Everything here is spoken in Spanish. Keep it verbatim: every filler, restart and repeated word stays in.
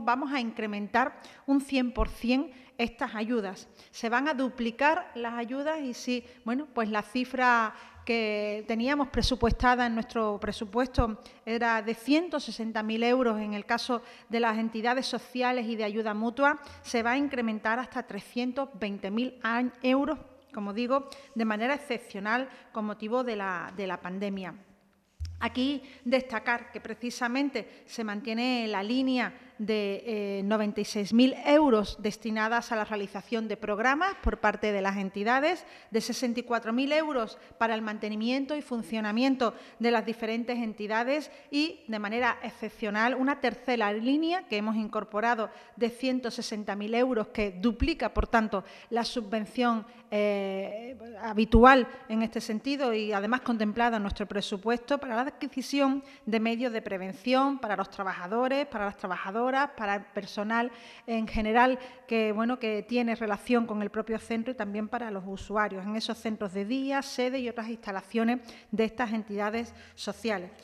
vamos a incrementar un cien por cien estas ayudas. Se van a duplicar las ayudas y sí, bueno, pues la cifra que teníamos presupuestada en nuestro presupuesto era de ciento sesenta mil euros en el caso de las entidades sociales y de ayuda mutua, se va a incrementar hasta trescientos veinte mil euros, como digo, de manera excepcional con motivo de la, de la pandemia. Aquí destacar que precisamente se mantiene la línea de eh, noventa y seis mil euros destinadas a la realización de programas por parte de las entidades, de sesenta y cuatro mil euros para el mantenimiento y funcionamiento de las diferentes entidades y, de manera excepcional, una tercera línea que hemos incorporado de ciento sesenta mil euros que duplica, por tanto, la subvención eh, habitual en este sentido y, además, contemplada en nuestro presupuesto para la adquisición de medios de prevención para los trabajadores, para las trabajadoras, para el personal en general que, bueno, que tiene relación con el propio centro y también para los usuarios en esos centros de día, sede y otras instalaciones de estas entidades sociales.